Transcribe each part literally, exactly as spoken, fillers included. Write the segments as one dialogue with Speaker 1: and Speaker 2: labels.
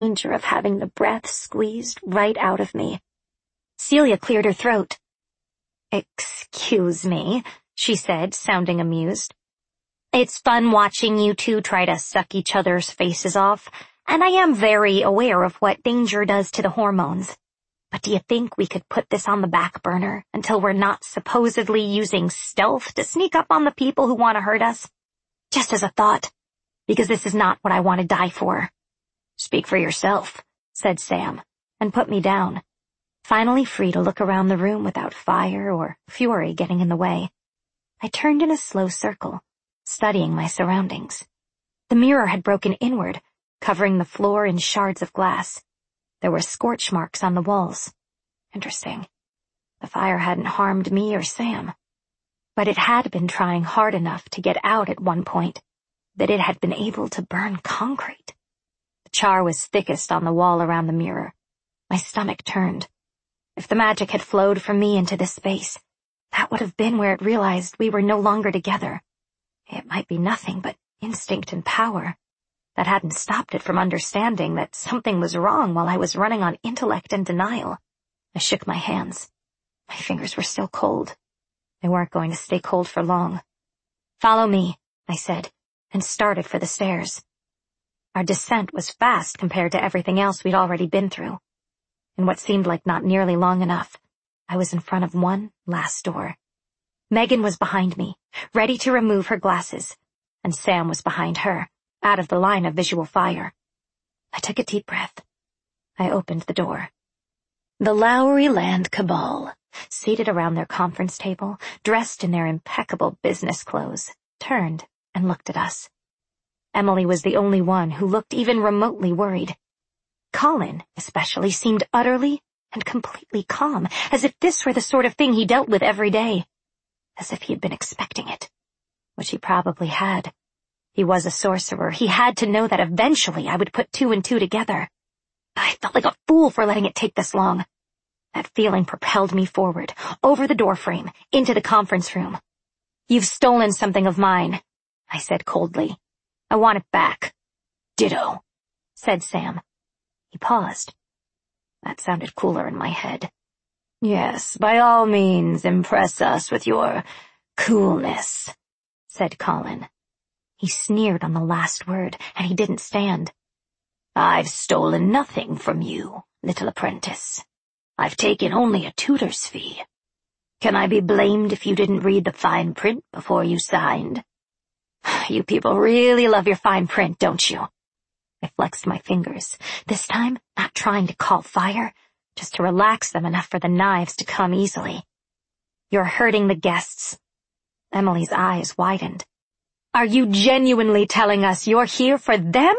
Speaker 1: danger of having the breath squeezed right out of me. Celia cleared her throat. "Excuse me," she said, sounding amused. "It's fun watching you two try to suck each other's faces off, and I am very aware of what danger does to the hormones. But do you think we could put this on the back burner until we're not supposedly using stealth to sneak up on the people who want to hurt us? Just as a thought, because this is not what I want to die for." "Speak for yourself," said Sam, and put me down, finally free to look around the room without fire or fury getting in the way. I turned in a slow circle, studying my surroundings. The mirror had broken inward, covering the floor in shards of glass. There were scorch marks on the walls. Interesting. The fire hadn't harmed me or Sam. But it had been trying hard enough to get out at one point that it had been able to burn concrete. The char was thickest on the wall around the mirror. My stomach turned. If the magic had flowed from me into this space, that would have been where it realized we were no longer together. It might be nothing but instinct and power. That hadn't stopped it from understanding that something was wrong while I was running on intellect and denial. I shook my hands. My fingers were still cold. They weren't going to stay cold for long. "Follow me," I said, and started for the stairs. Our descent was fast compared to everything else we'd already been through. In what seemed like not nearly long enough, I was in front of one last door. Megan was behind me, ready to remove her glasses, and Sam was behind her, out of the line of visual fire. I took a deep breath. I opened the door. The Lowry Land cabal, seated around their conference table, dressed in their impeccable business clothes, turned and looked at us. Emily was the only one who looked even remotely worried. Colin, especially, seemed utterly and completely calm, as if this were the sort of thing he dealt with every day. As if he had been expecting it. Which he probably had. He was a sorcerer. He had to know that eventually I would put two and two together. I felt like a fool for letting it take this long. That feeling propelled me forward, over the doorframe, into the conference room. "You've stolen something of mine," I said coldly. "I want it back." "Ditto," said Sam. He paused. That sounded cooler in my head. "Yes, by all means, impress us with your coolness," said Colin. He sneered on the last word, and he didn't stand. "I've stolen nothing from you, little apprentice. I've taken only a tutor's fee. Can I be blamed if you didn't read the fine print before you signed? You people really love your fine print, don't you?" I flexed my fingers, this time not trying to call fire, just to relax them enough for the knives to come easily. "You're hurting the guests." Emily's eyes widened. "Are you genuinely telling us you're here for them?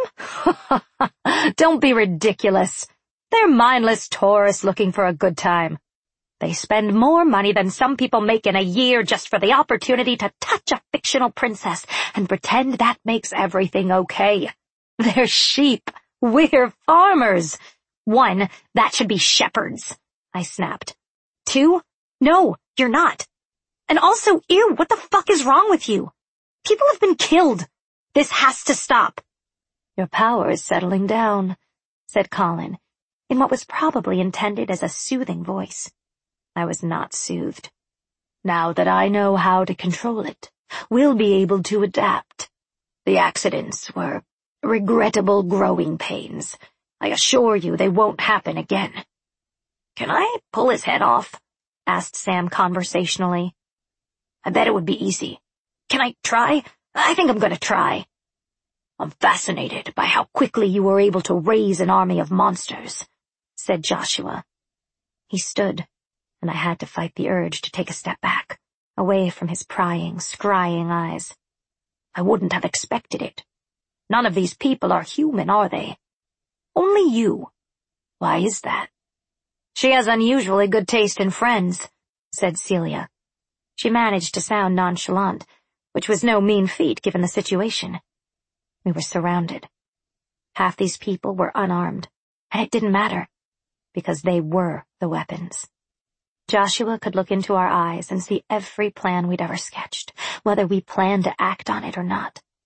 Speaker 1: Don't be ridiculous. They're mindless tourists looking for a good time. They spend more money than some people make in a year just for the opportunity to touch a fictional princess and pretend that makes everything okay. They're sheep. We're farmers. One, that should be shepherds," I snapped. Two, no, you're not. And also, ew, what the fuck is wrong with you? People have been killed. This has to stop." "Your power is settling down," said Colin, in what was probably intended as a soothing voice. I was not soothed. "Now that I know how to control it, we'll be able to adapt. The accidents were regrettable growing pains. I assure you they won't happen again." "Can I pull his head off?" asked Sam conversationally. "I bet it would be easy. Can I try? I think I'm going to try." "I'm fascinated by how quickly you were able to raise an army of monsters," said Joshua. He stood, and I had to fight the urge to take a step back, away from his prying, scrying eyes. "I wouldn't have expected it. None of these people are human, are they? Only you. Why is that?" "She has unusually good taste in friends," said Celia. She managed to sound nonchalant, which was no mean feat given the situation. We were surrounded. Half these people were unarmed, and it didn't matter, because they were the weapons. Joshua could look into our eyes and see every plan we'd ever sketched, whether we planned to act on it or not.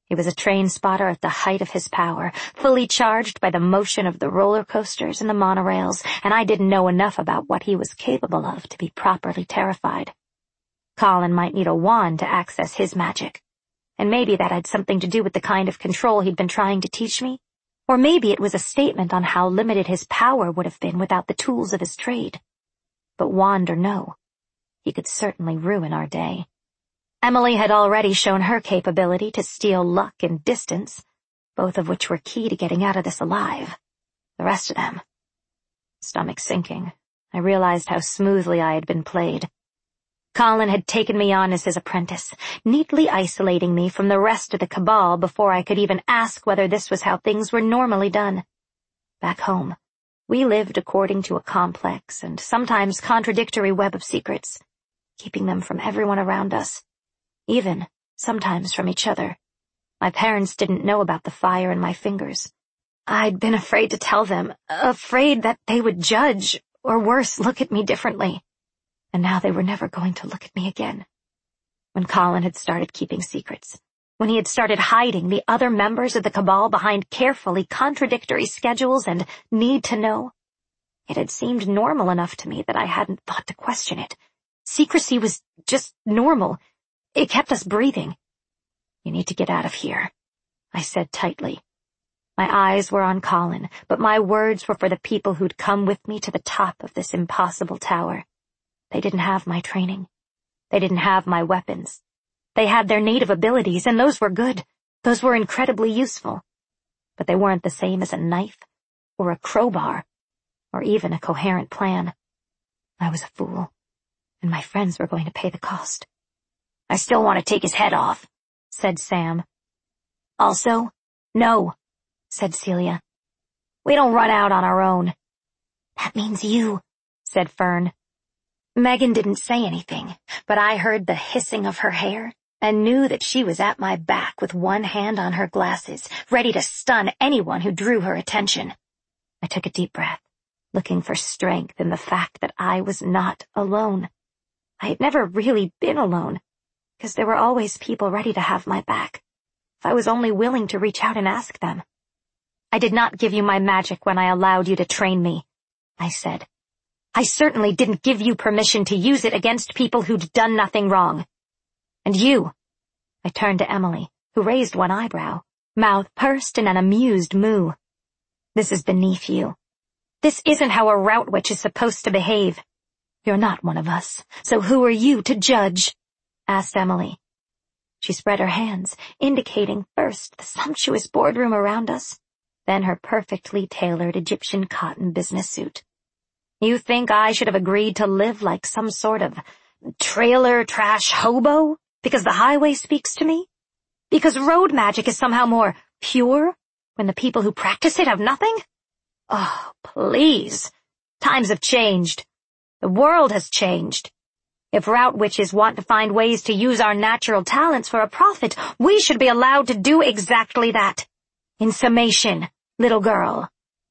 Speaker 1: He was a train spotter at the height of his power, fully charged by the motion of the roller coasters and the monorails, and I didn't know enough about what he was capable of to be properly terrified. Colin might need a wand to access his magic, and maybe that had something to do with the kind of control he'd been trying to teach me, or maybe it was a statement on how limited his power would have been without the tools of his trade. But wand or no, he could certainly ruin our day. Emily had already shown her capability to steal luck and distance, both of which were key to getting out of this alive. The rest of them. Stomach sinking, I realized how smoothly I had been played. Colin had taken me on as his apprentice, neatly isolating me from the rest of the cabal before I could even ask whether this was how things were normally done. Back home, we lived according to a complex and sometimes contradictory web of secrets, keeping them from everyone around us. Even, sometimes, from each other. My parents didn't know about the fire in my fingers. I'd been afraid to tell them, afraid that they would judge, or worse, look at me differently. And now they were never going to look at me again. When Colin had started keeping secrets, when he had started hiding the other members of the cabal behind carefully contradictory schedules and need to know, it had seemed normal enough to me that I hadn't thought to question it. Secrecy was just normal. It kept us breathing. You need to get out of here, I said tightly. My eyes were on Colin, but my words were for the people who'd come with me to the top of this impossible tower. They didn't have my training. They didn't have my weapons. They had their native abilities, and those were good. Those were incredibly useful. But they weren't the same as a knife, or a crowbar, or even a coherent plan. I was a fool, and my friends were going to pay the cost. I still want to take his head off, said Sam. Also, no, said Celia. We don't run out on our own. That means you, said Fern. Megan didn't say anything, but I heard the hissing of her hair and knew that she was at my back with one hand on her glasses, ready to stun anyone who drew her attention. I took a deep breath, looking for strength in the fact that I was not alone. I had never really been alone, because there were always people ready to have my back, if I was only willing to reach out and ask them. I did not give you my magic when I allowed you to train me, I said. I certainly didn't give you permission to use it against people who'd done nothing wrong. And you, I turned to Emily, who raised one eyebrow, mouth pursed in an amused moo. This is beneath you. This isn't how a rout witch is supposed to behave. You're not one of us, so who are you to judge? Asked Emily. She spread her hands, indicating first the sumptuous boardroom around us, then her perfectly tailored Egyptian cotton business suit. You think I should have agreed to live like some sort of trailer trash hobo because the highway speaks to me? Because road magic is somehow more pure when the people who practice it have nothing? Oh, please. Times have changed. The world has changed. If rout witches want to find ways to use our natural talents for a profit, we should be allowed to do exactly that. In summation, little girl,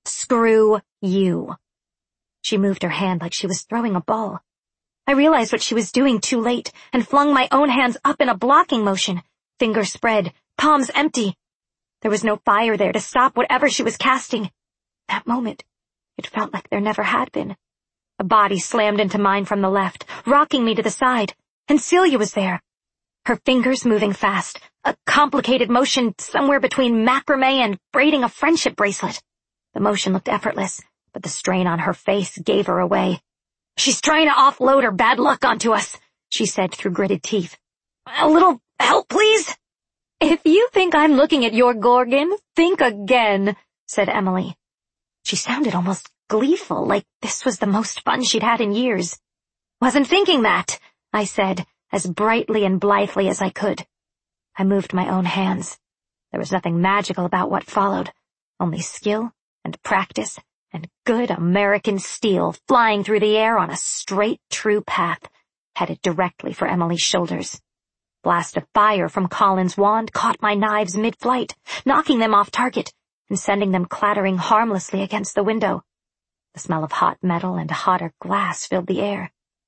Speaker 1: screw you. She moved her hand like she was throwing a ball. I realized what she was doing too late and flung my own hands up in a blocking motion, fingers spread, palms empty. There was no fire there to stop whatever she was casting. That moment, it felt like there never had been. A body slammed into mine from the left, rocking me to the side, and Celia was there. Her fingers moving fast, a complicated motion somewhere between macrame and braiding a friendship bracelet. The motion looked effortless, but the strain on her face gave her away. She's trying to offload her bad luck onto us, she said through gritted teeth. A little help, please? If you think I'm looking at your Gorgon, think again, said Emily. She sounded almost gleeful, like this was the most fun she'd had in years. Wasn't thinking that, I said, as brightly and blithely as I could. I moved my own hands. There was nothing magical about what followed, only skill and practice and good American steel flying through the air on a straight, true path, headed directly for Emily's shoulders. Blast of fire from Colin's wand caught my knives mid-flight, knocking them off target and sending them clattering harmlessly against the window. The smell of hot metal and hotter glass filled the air.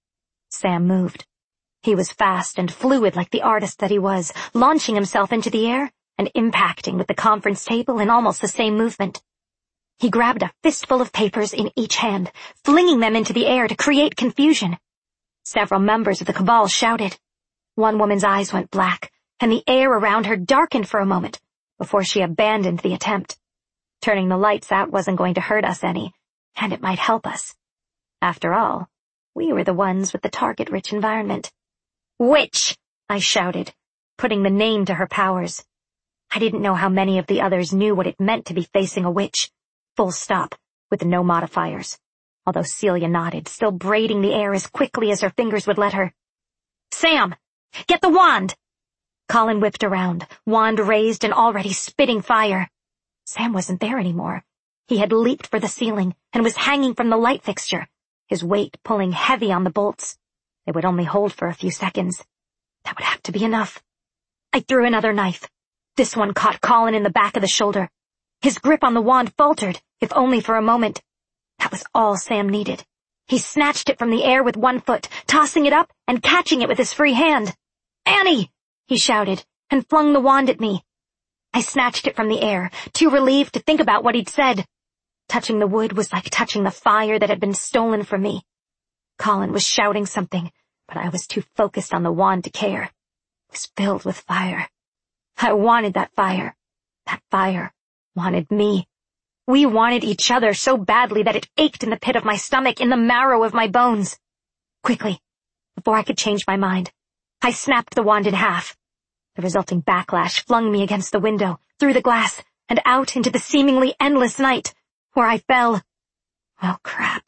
Speaker 1: Sam moved. He was fast and fluid like the artist that he was, launching himself into the air and impacting with the conference table in almost the same movement. He grabbed a fistful of papers in each hand, flinging them into the air to create confusion. Several members of the cabal shouted. One woman's eyes went black, and the air around her darkened for a moment before she abandoned the attempt. Turning the lights out wasn't going to hurt us any, and it might help us. After all, we were the ones with the target-rich environment. "Witch!" I shouted, putting the name to her powers. I didn't know how many of the others knew what it meant to be facing a witch. Full stop, with no modifiers. Although Celia nodded, still braiding the air as quickly as her fingers would let her. "Sam! Get the wand!" Colin whipped around, wand raised and already spitting fire. Sam wasn't there anymore. He had leaped for the ceiling and was hanging from the light fixture, his weight pulling heavy on the bolts. They would only hold for a few seconds. That would have to be enough. I threw another knife. This one caught Colin in the back of the shoulder. His grip on the wand faltered, if only for a moment. That was all Sam needed. He snatched it from the air with one foot, tossing it up and catching it with his free hand. "Annie!" he shouted, and flung the wand at me. I snatched it from the air, too relieved to think about what he'd said. Touching the wood was like touching the fire that had been stolen from me. Colin was shouting something, but I was too focused on the wand to care. It was filled with fire. I wanted that fire. That fire wanted me. We wanted each other so badly that it ached in the pit of my stomach, in the marrow of my bones. Quickly, before I could change my mind, I snapped the wand in half. The resulting backlash flung me against the window, through the glass, and out into the seemingly endless night, where I fell. Well, crap.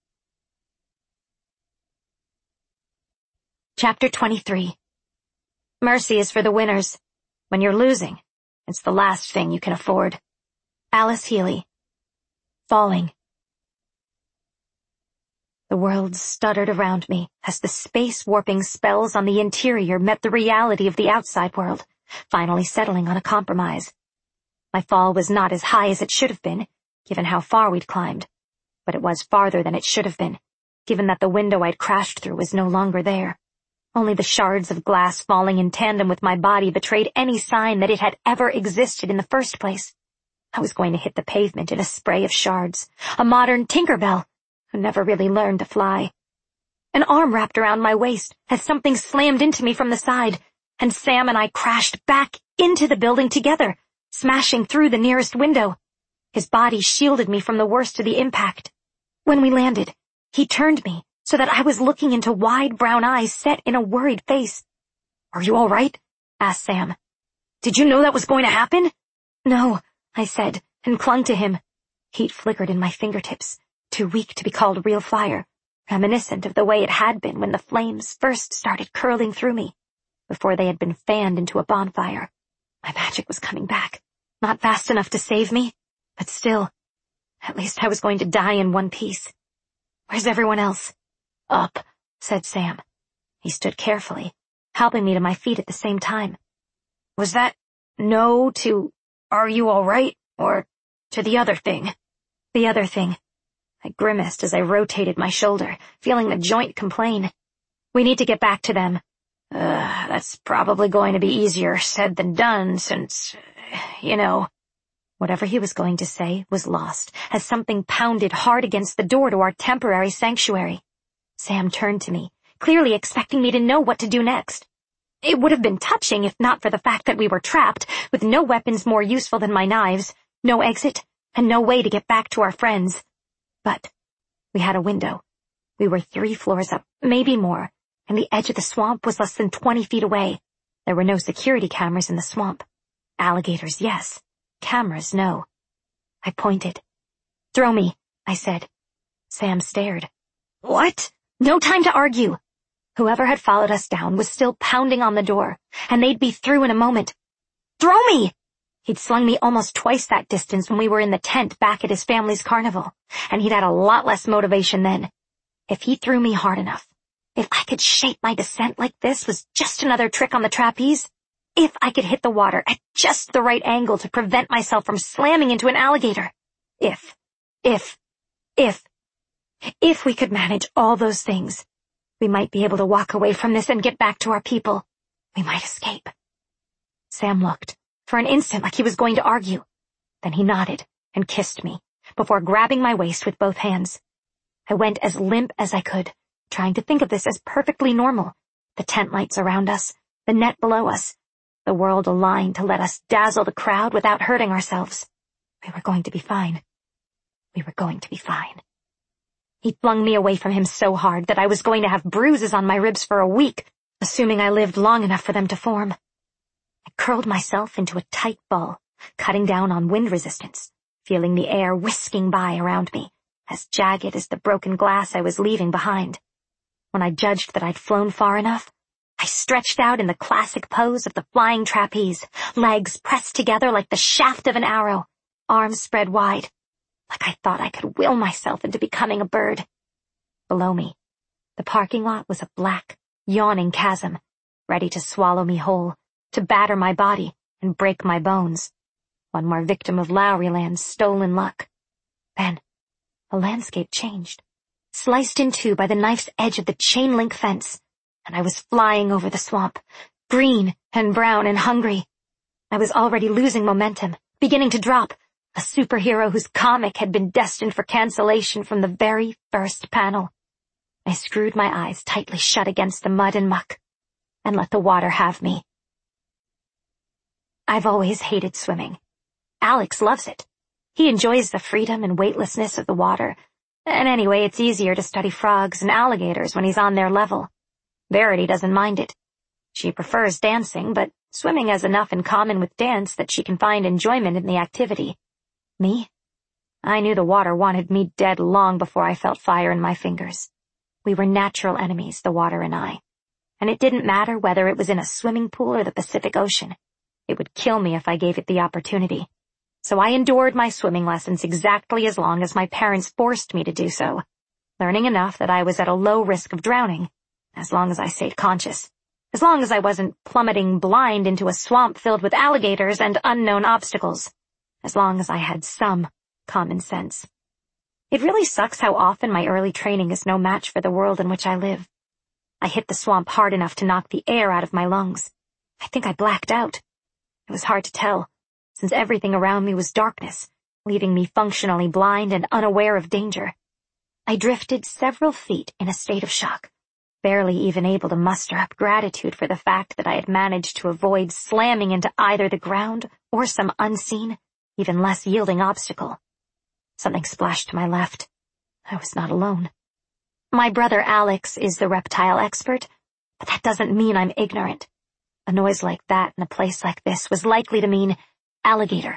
Speaker 1: Chapter twenty-three. Mercy is for the winners. When you're losing, it's the last thing you can afford. Alice Healy. Falling. The world stuttered around me as the space-warping spells on the interior met the reality of the outside world, finally settling on a compromise. My fall was not as high as it should have been, given how far we'd climbed, but it was farther than it should have been, given that the window I'd crashed through was no longer there. Only the shards of glass falling in tandem with my body betrayed any sign that it had ever existed in the first place. I was going to hit the pavement in a spray of shards, a modern Tinkerbell, who never really learned to fly. An arm wrapped around my waist as something slammed into me from the side, and Sam and I crashed back into the building together, smashing through the nearest window. His body shielded me from the worst of the impact. When we landed, he turned me so that I was looking into wide brown eyes set in a worried face. "Are you all right?" asked Sam. "Did you know that was going to happen?" "No," I said, and clung to him. Heat flickered in my fingertips, too weak to be called real fire, reminiscent of the way it had been when the flames first started curling through me, before they had been fanned into a bonfire. My magic was coming back, not fast enough to save me, but still, at least I was going to die in one piece. "Where's everyone else?" "Up," said Sam. He stood carefully, helping me to my feet at the same time. "Was that no to, are you all right, or to the other thing?" "The other thing." I grimaced as I rotated my shoulder, feeling the joint complain. "We need to get back to them." Uh, that's probably going to be easier said than done since, you know." Whatever he was going to say was lost as something pounded hard against the door to our temporary sanctuary. Sam turned to me, clearly expecting me to know what to do next. It would have been touching if not for the fact that we were trapped, with no weapons more useful than my knives, no exit, and no way to get back to our friends. But we had a window. We were three floors up, maybe more, and the edge of the swamp was less than twenty feet away. There were no security cameras in the swamp. Alligators, yes. Cameras, no. I pointed. "Throw me," I said. Sam stared. "What?" No time to argue. Whoever had followed us down was still pounding on the door, and they'd be through in a moment. "Throw me!" He'd slung me almost twice that distance when we were in the tent back at his family's carnival, and he'd had a lot less motivation then. If he threw me hard enough, if I could shape my descent like this was just another trick on the trapeze, if I could hit the water at just the right angle to prevent myself from slamming into an alligator, if, if, if, if we could manage all those things, we might be able to walk away from this and get back to our people. We might escape. Sam looked, for an instant like he was going to argue. Then he nodded and kissed me, before grabbing my waist with both hands. I went as limp as I could, trying to think of this as perfectly normal. The tent lights around us, the net below us, the world aligned to let us dazzle the crowd without hurting ourselves. We were going to be fine. We were going to be fine. He flung me away from him so hard that I was going to have bruises on my ribs for a week, assuming I lived long enough for them to form. I curled myself into a tight ball, cutting down on wind resistance, feeling the air whisking by around me, as jagged as the broken glass I was leaving behind. When I judged that I'd flown far enough, I stretched out in the classic pose of the flying trapeze, legs pressed together like the shaft of an arrow, arms spread wide, like I thought I could will myself into becoming a bird. Below me, the parking lot was a black, yawning chasm, ready to swallow me whole, to batter my body and break my bones. One more victim of Lowryland's stolen luck. Then, the landscape changed, sliced in two by the knife's edge of the chain-link fence, and I was flying over the swamp, green and brown and hungry. I was already losing momentum, beginning to drop, a superhero whose comic had been destined for cancellation from the very first panel. I screwed my eyes tightly shut against the mud and muck, and let the water have me. I've always hated swimming. Alex loves it. He enjoys the freedom and weightlessness of the water, and anyway, it's easier to study frogs and alligators when he's on their level. Verity doesn't mind it. She prefers dancing, but swimming has enough in common with dance that she can find enjoyment in the activity. Me? I knew the water wanted me dead long before I felt fire in my fingers. We were natural enemies, the water and I, and it didn't matter whether it was in a swimming pool or the Pacific Ocean. It would kill me if I gave it the opportunity. So I endured my swimming lessons exactly as long as my parents forced me to do so, learning enough that I was at a low risk of drowning, as long as I stayed conscious, as long as I wasn't plummeting blind into a swamp filled with alligators and unknown obstacles, as long as I had some common sense. It really sucks how often my early training is no match for the world in which I live. I hit the swamp hard enough to knock the air out of my lungs. I think I blacked out. It was hard to tell, since everything around me was darkness, leaving me functionally blind and unaware of danger. I drifted several feet in a state of shock, barely even able to muster up gratitude for the fact that I had managed to avoid slamming into either the ground or some unseen, even less yielding obstacle. Something splashed to my left. I was not alone. My brother Alex is the reptile expert, but that doesn't mean I'm ignorant. A noise like that in a place like this was likely to mean alligator,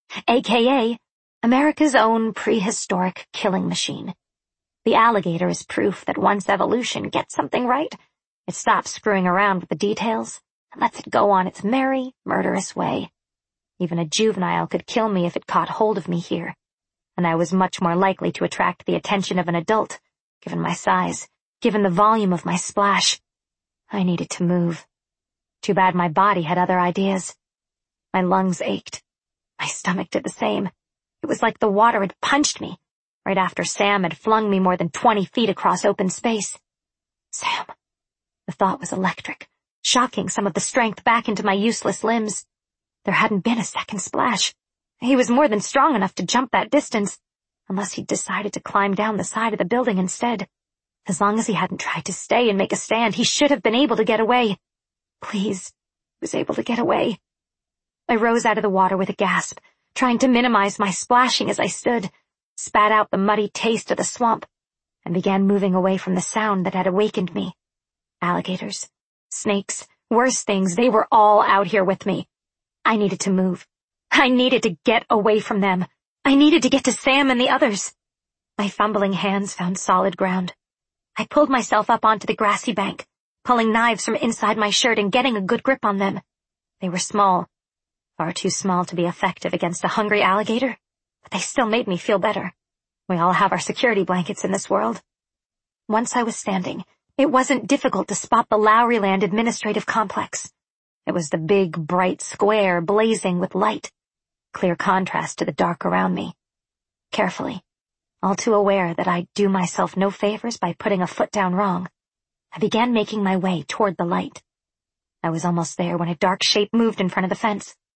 Speaker 1: aka America's own prehistoric killing machine. The alligator is proof that once evolution gets something right, it stops screwing around with the details and lets it go on its merry, murderous way. Even a juvenile could kill me if it caught hold of me here, and I was much more likely to attract the attention of an adult, given my size, given the volume of my splash. I needed to move. Too bad my body had other ideas. My lungs ached. My stomach did the same. It was like the water had punched me, right after Sam had flung me more than twenty feet across open space. Sam. The thought was electric, shocking some of the strength back into my useless limbs. There hadn't been a second splash. He was more than strong enough to jump that distance, unless he'd decided to climb down the side of the building instead. As long as he hadn't tried to stay and make a stand, he should have been able to get away. Please, he was able to get away. I rose out of the water with a gasp, trying to minimize my splashing as I stood, spat out the muddy taste of the swamp, and began moving away from the sound that had awakened me. Alligators, snakes, worse things, they were all out here with me. I needed to move. I needed to get away from them. I needed to get to Sam and the others. My fumbling hands found solid ground. I pulled myself up onto the grassy bank, pulling knives from inside my shirt and getting a good grip on them. They were small, far too small to be effective against a hungry alligator, but they still made me feel better. We all have our security blankets in this world. Once I was standing, it wasn't difficult to spot the Lowryland Administrative Complex. It was the big, bright square blazing with light, clear contrast to the dark around me. Carefully, all too aware that I'd do myself no favors by putting a foot down wrong, I began making my way toward the light. I was almost there when a dark shape moved in front of the fence.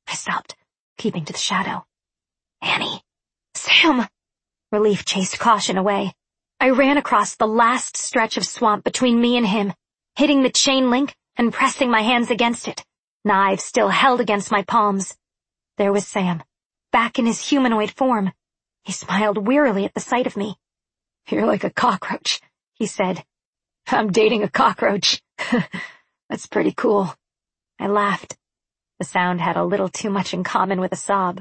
Speaker 1: I stopped, keeping to the shadow. Annie. Sam! Relief chased caution away. I ran across the last stretch of swamp between me and him, hitting the chain link and pressing my hands against it, knives still held against my palms. There was Sam, back in his humanoid form. He smiled wearily at the sight of me. You're like a cockroach, he said. I'm dating a cockroach. That's pretty cool. I laughed. The sound had a little too much in common with a sob.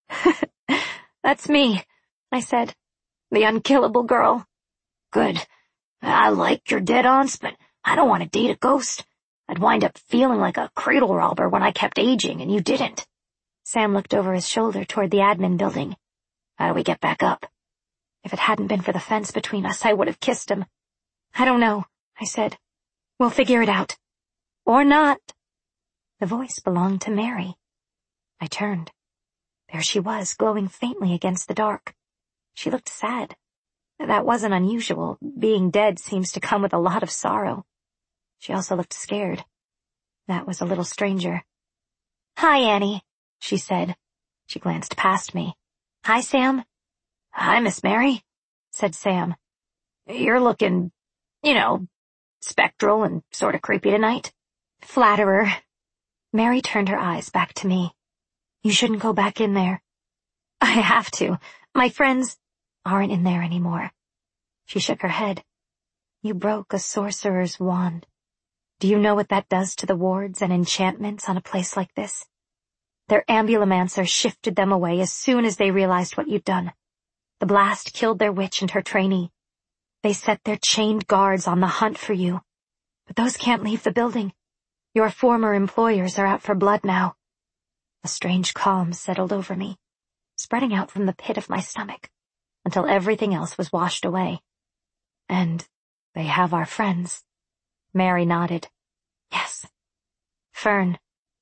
Speaker 1: That's me, I said. The unkillable girl. Good. I like your dead aunts, but I don't want to date a ghost. I'd wind up feeling like a cradle robber when I kept aging and you didn't. Sam looked over his shoulder toward the admin building. How do we get back up? If it hadn't been for the fence between us, I would have kissed him. I don't know, I said. We'll figure it out. Or not. The voice belonged to Mary. I turned. There she was, glowing faintly against the dark. She looked sad. That wasn't unusual. Being dead seems to come with a lot of sorrow. She also looked scared. That was a little stranger. Hi, Annie, she said. She glanced past me. Hi, Sam. Hi, Miss Mary, said Sam. You're looking, you know, spectral and sort of creepy tonight. Flatterer. Mary turned her eyes back to me. You shouldn't go back in there. I have to. My friends aren't in there anymore. She shook her head. You broke a sorcerer's wand. Do you know what that does to the wards and enchantments on a place like this? Their ambulomancer shifted them away as soon as they realized what you'd done. The blast killed their witch and her trainee. They set their chained guards on the hunt for you. But those can't leave the building. Your former employers are out for blood now. A strange calm settled over me, spreading out from the pit of my stomach, until everything else was washed away. And they have our friends. Mary nodded. Yes. Fern.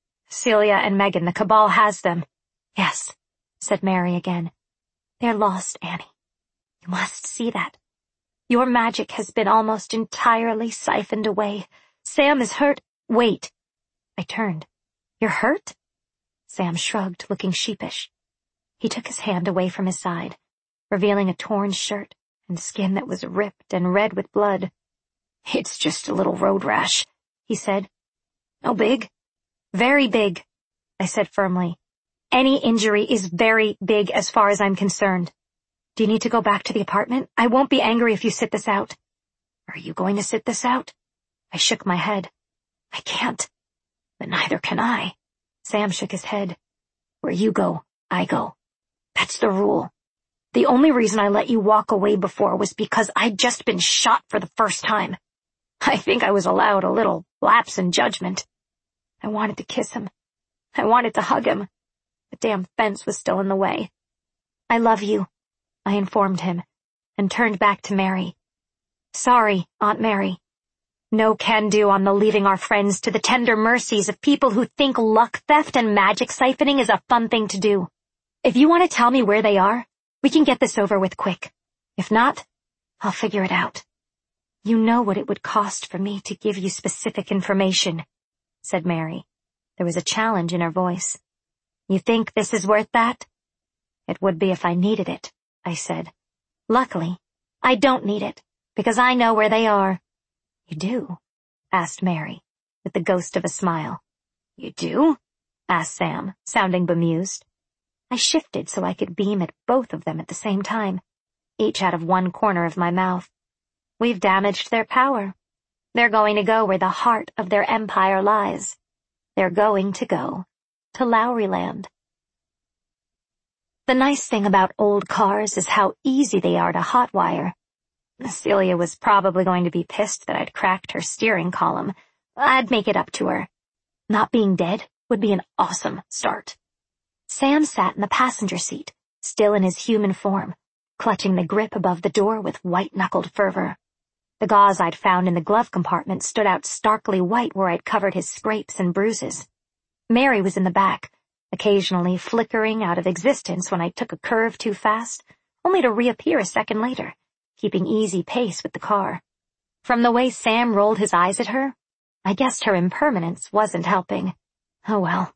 Speaker 1: Celia and Megan, the Cabal has them. Yes, said Mary again. They're lost, Annie. You must see that. Your magic has been almost entirely siphoned away. Sam is hurt. Wait. I turned. You're hurt? Sam shrugged, looking sheepish. He took his hand away from his side, revealing a torn shirt and skin that was ripped and red with blood. It's just a little road rash, he said. No big? Very big, I said firmly. Any injury is very big as far as I'm concerned. Do you need to go back to the apartment? I won't be angry if you sit this out. Are you going to sit this out? I shook my head. I can't. But neither can I. Sam shook his head. Where you go, I go. That's the rule. The only reason I let you walk away before was because I'd just been shot for the first time. I think I was allowed a little lapse in judgment. I wanted to kiss him. I wanted to hug him. The damn fence was still in the way. I love you, I informed him, and turned back to Mary. Sorry, Aunt Mary. No can-do on the leaving our friends to the tender mercies of people who think luck theft and magic siphoning is a fun thing to do. If you want to tell me where they are, we can get this over with quick. If not, I'll figure it out. You know what it would cost for me to give you specific information, said Mary. There was a challenge in her voice. You think this is worth that? It would be if I needed it, I said. Luckily, I don't need it, because I know where they are. You do? Asked Mary, with the ghost of a smile. You do? Asked Sam, sounding bemused. I shifted so I could beam at both of them at the same time, each out of one corner of my mouth. We've damaged their power. They're going to go where the heart of their empire lies. They're going to go to Lowryland. The nice thing about old cars is how easy they are to hotwire. Celia was probably going to be pissed that I'd cracked her steering column. I'd make it up to her. Not being dead would be an awesome start. Sam sat in the passenger seat, still in his human form, clutching the grip above the door with white-knuckled fervor. The gauze I'd found in the glove compartment stood out starkly white where I'd covered his scrapes and bruises. Mary was in the back, occasionally flickering out of existence when I took a curve too fast, only to reappear a second later, keeping easy pace with the car. From the way Sam rolled his eyes at her, I guessed her impermanence wasn't helping. Oh well,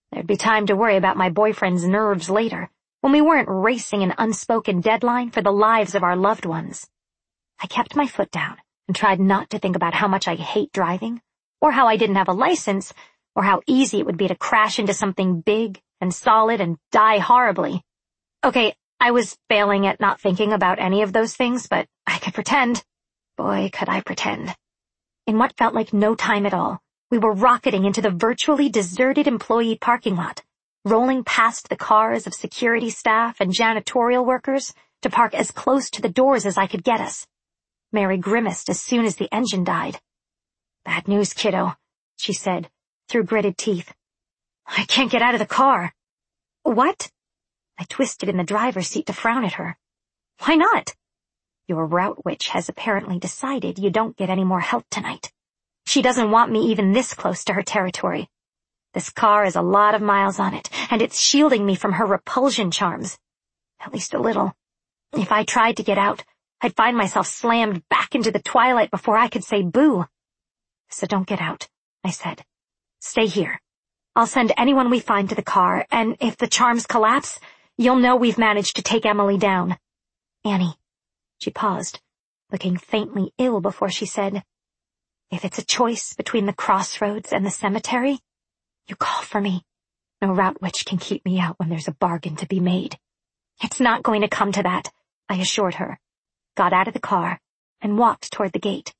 Speaker 1: There'd be time to worry about my boyfriend's nerves later, when we weren't racing an unspoken deadline for the lives of our loved ones. I kept my foot down and tried not to think about how much I hate driving, or how I didn't have a license, or how easy it would be to crash into something big and solid and die horribly. Okay, I was failing at not thinking about any of those things, but I could pretend. Boy, could I pretend. In what felt like no time at all, we were rocketing into the virtually deserted employee parking lot, rolling past the cars of security staff and janitorial workers to park as close to the doors as I could get us. Mary grimaced as soon as the engine died. "Bad news, kiddo," she said, through gritted teeth. "I can't get out of the car." "What?" I twisted in the driver's seat to frown at her. "Why not?" "Your route witch has apparently decided you don't get any more help tonight. She doesn't want me even this close to her territory. This car has a lot of miles on it, and it's shielding me from her repulsion charms. At least a little. If I tried to get out, I'd find myself slammed back into the twilight before I could say boo. So don't get out," I said. "Stay here. I'll send anyone we find to the car, and if the charms collapse, you'll know we've managed to take Emily down. Annie." She paused, looking faintly ill before she said, "If it's a choice between the crossroads and the cemetery, you call for me. No route witch can keep me out when there's a bargain to be made." "It's not going to come to that," I assured her, got out of the car, and walked toward the gate.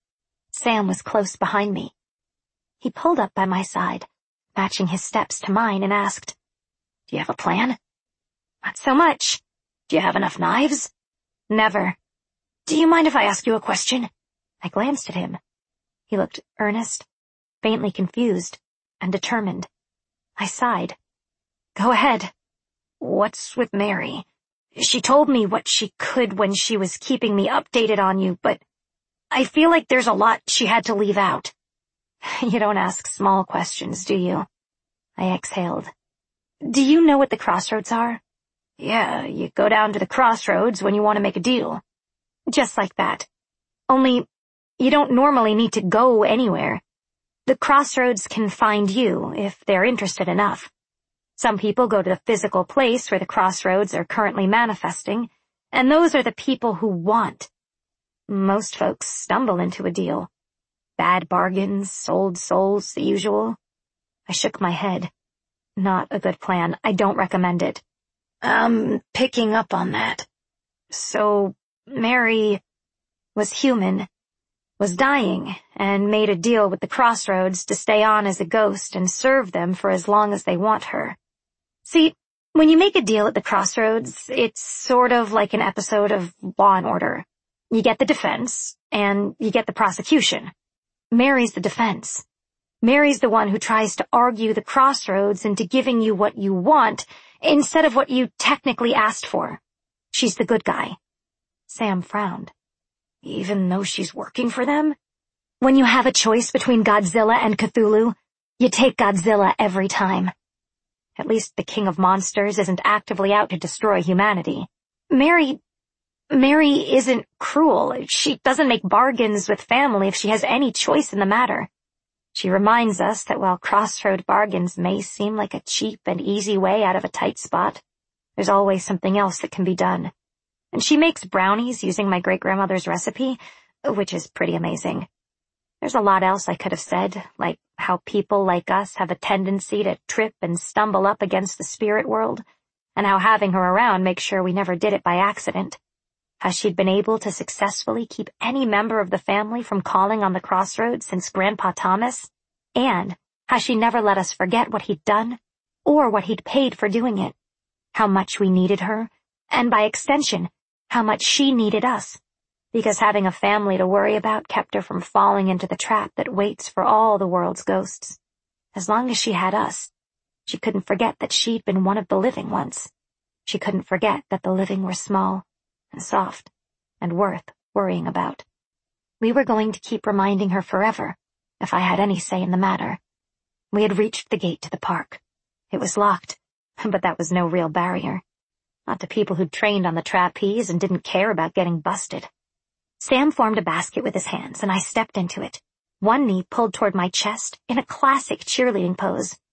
Speaker 1: Sam was close behind me. He pulled up by my side, matching his steps to mine, and asked, "Do you have a plan?" "Not so much." "Do you have enough knives?" "Never." "Do you mind if I ask you a question?" I glanced at him. He looked earnest, faintly confused, and determined. I sighed. "Go ahead." "What's with Mary? She told me what she could when she was keeping me updated on you, but I feel like there's a lot she had to leave out." "You don't ask small questions, do you?" I exhaled. "Do you know what the crossroads are?" "Yeah, you go down to the crossroads when you want to make a deal." "Just like that. Only, you don't normally need to go anywhere. The crossroads can find you if they're interested enough. Some people go to the physical place where the crossroads are currently manifesting, and those are the people who want. Most folks stumble into a deal. Bad bargains, sold souls, the usual." I shook my head. "Not a good plan. I don't recommend it." "I'm picking up on that." "So, Mary was human, was dying, and made a deal with the crossroads to stay on as a ghost and serve them for as long as they want her. See, when you make a deal at the crossroads, it's sort of like an episode of Law and Order. You get the defense, and you get the prosecution. Mary's the defense. Mary's the one who tries to argue the crossroads into giving you what you want instead of what you technically asked for. She's the good guy." Sam frowned. "Even though she's working for them?" "When you have a choice between Godzilla and Cthulhu, you take Godzilla every time. At least the king of monsters isn't actively out to destroy humanity. Mary... Mary isn't cruel. She doesn't make bargains with family if she has any choice in the matter. She reminds us that while crossroad bargains may seem like a cheap and easy way out of a tight spot, there's always something else that can be done. And she makes brownies using my great-grandmother's recipe, which is pretty amazing. There's a lot else I could have said, like how people like us have a tendency to trip and stumble up against the spirit world, and how having her around makes sure we never did it by accident. How she'd been able to successfully keep any member of the family from calling on the crossroads since Grandpa Thomas, and how she never let us forget what he'd done, or what he'd paid for doing it. How much we needed her, and by extension, how much she needed us, because having a family to worry about kept her from falling into the trap that waits for all the world's ghosts. As long as she had us, she couldn't forget that she'd been one of the living once. She couldn't forget that the living were small and soft and worth worrying about. We were going to keep reminding her forever, if I had any say in the matter. We had reached the gate to the park. It was locked, but that was no real barrier. Not to people who'd trained on the trapeze and didn't care about getting busted. Sam formed a basket with his hands, and I stepped into it, one knee pulled toward my chest in a classic cheerleading pose.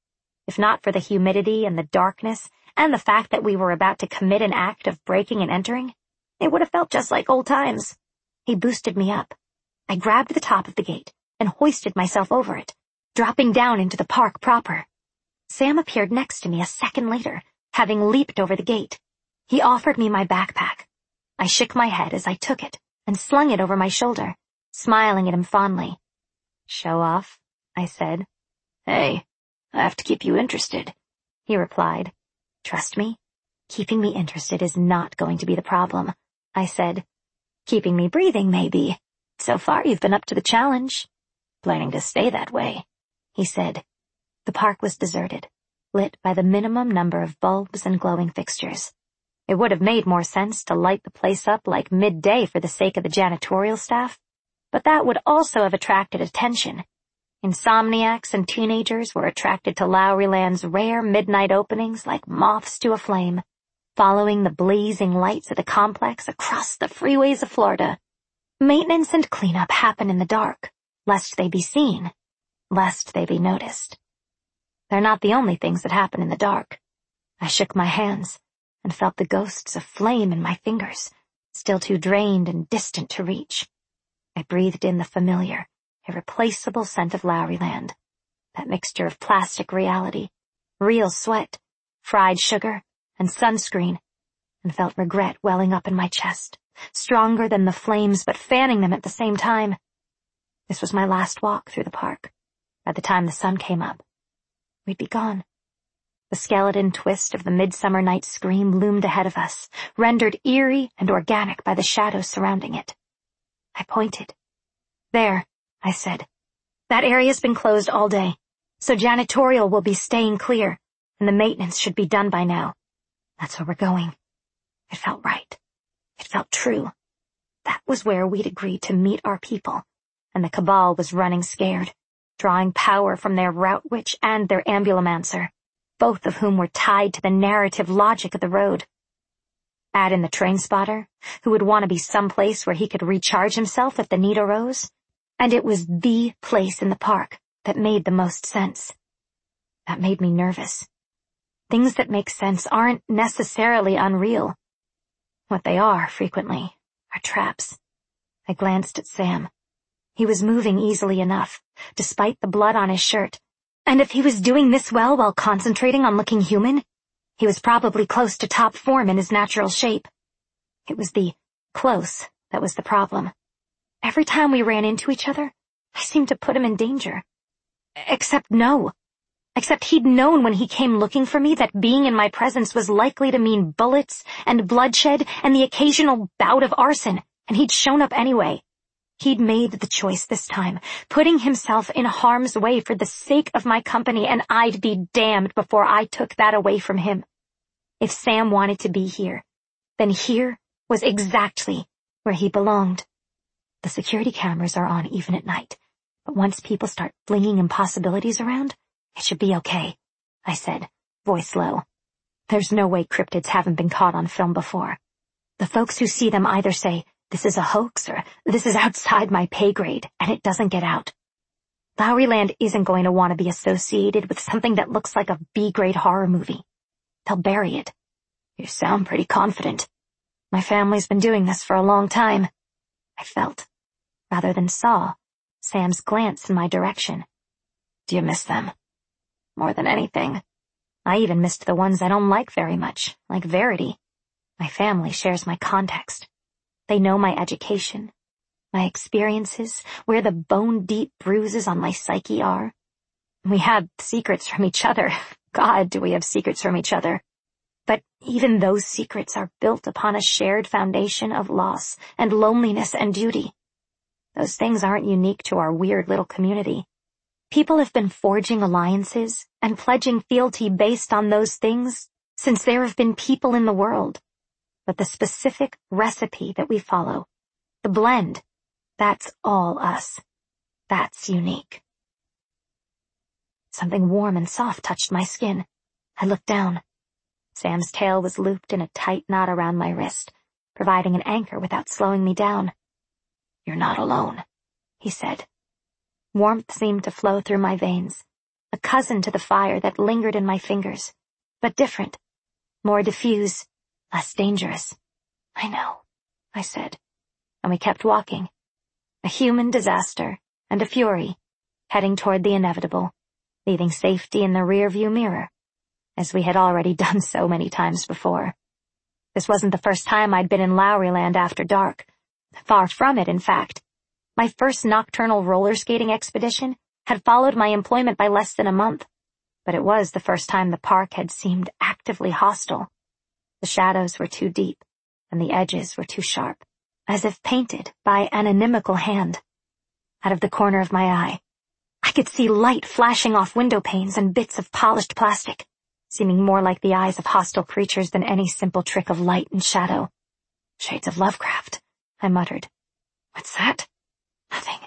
Speaker 1: If not for the humidity and the darkness and the fact that we were about to commit an act of breaking and entering, it would have felt just like old times. He boosted me up. I grabbed the top of the gate and hoisted myself over it, dropping down into the park proper. Sam appeared next to me a second later, having leaped over the gate. He offered me my backpack. I shook my head as I took it and slung it over my shoulder, smiling at him fondly. "Show off," I said.
Speaker 2: "Hey, I have to keep you interested,"
Speaker 1: he replied. "Trust me, keeping me interested is not going to be the problem," I said. "Keeping me breathing, maybe. So far you've been up to the challenge."
Speaker 2: "Planning to stay that way,"
Speaker 1: he said. The park was deserted, lit by the minimum number of bulbs and glowing fixtures. It would have made more sense to light the place up like midday for the sake of the janitorial staff, but that would also have attracted attention. Insomniacs and teenagers were attracted to Lowryland's rare midnight openings like moths to a flame, following the blazing lights of the complex across the freeways of Florida. Maintenance and cleanup happen in the dark, lest they be seen, lest they be noticed. They're not the only things that happen in the dark. I shook my hands and felt the ghosts of flame in my fingers, still too drained and distant to reach. I breathed in the familiar, irreplaceable scent of Lowryland, that mixture of plastic reality, real sweat, fried sugar, and sunscreen, and felt regret welling up in my chest, stronger than the flames but fanning them at the same time. This was my last walk through the park. By the time the sun came up, we'd be gone. The skeleton twist of the midsummer night scream loomed ahead of us, rendered eerie and organic by the shadows surrounding it. I pointed. "There," I said. "That area's been closed all day, so janitorial will be staying clear, and the maintenance should be done by now. That's where we're going." It felt right. It felt true. That was where we'd agreed to meet our people, and the Cabal was running scared, drawing power from their route witch and their ambulomancer, both of whom were tied to the narrative logic of the road. Add in the train spotter, who would want to be someplace where he could recharge himself if the need arose, and it was the place in the park that made the most sense. That made me nervous. Things that make sense aren't necessarily unreal. What they are, frequently, are traps. I glanced at Sam. He was moving easily enough, despite the blood on his shirt, and if he was doing this well while concentrating on looking human, he was probably close to top form in his natural shape. It was the close that was the problem. Every time we ran into each other, I seemed to put him in danger. Except no. Except he'd known when he came looking for me that being in my presence was likely to mean bullets and bloodshed and the occasional bout of arson, and he'd shown up anyway. He'd made the choice this time, putting himself in harm's way for the sake of my company, and I'd be damned before I took that away from him. If Sam wanted to be here, then here was exactly where he belonged. The security cameras are on even at night, but once people start flinging impossibilities around, it should be okay, I said, voice low. There's no way cryptids haven't been caught on film before. The folks who see them either say, "This is a hoax," or "This is outside my pay grade," and it doesn't get out. Lowryland isn't going to want to be associated with something that looks like a B-grade horror movie. They'll bury it.
Speaker 2: You sound pretty confident.
Speaker 1: My family's been doing this for a long time. I felt, rather than saw, Sam's glance in my direction.
Speaker 2: Do you miss them?
Speaker 1: More than anything. I even missed the ones I don't like very much, like Verity. My family shares my context. They know my education, my experiences, where the bone-deep bruises on my psyche are. We have secrets from each other. God, do we have secrets from each other. But even those secrets are built upon a shared foundation of loss and loneliness and duty. Those things aren't unique to our weird little community. People have been forging alliances and pledging fealty based on those things since there have been people in the world. But the specific recipe that we follow, the blend, that's all us. That's unique. Something warm and soft touched my skin. I looked down. Sam's tail was looped in a tight knot around my wrist, providing an anchor without slowing me down.
Speaker 2: "You're not alone," he said.
Speaker 1: Warmth seemed to flow through my veins. a cousin to the fire that lingered in my fingers, but different, more diffuse, less dangerous. I know, I said, and we kept walking. A human disaster and a fury, heading toward the inevitable, leaving safety in the rearview mirror, as we had already done so many times before. This wasn't the first time I'd been in Lowryland after dark. Far from it, in fact. My first nocturnal roller skating expedition had followed my employment by less than a month, but it was the first time the park had seemed actively hostile. The shadows were too deep, and the edges were too sharp, as if painted by an inimical hand. Out of the corner of my eye, I could see light flashing off window panes and bits of polished plastic, seeming more like the eyes of hostile creatures than any simple trick of light and shadow. Shades of Lovecraft, I muttered. What's that? Nothing.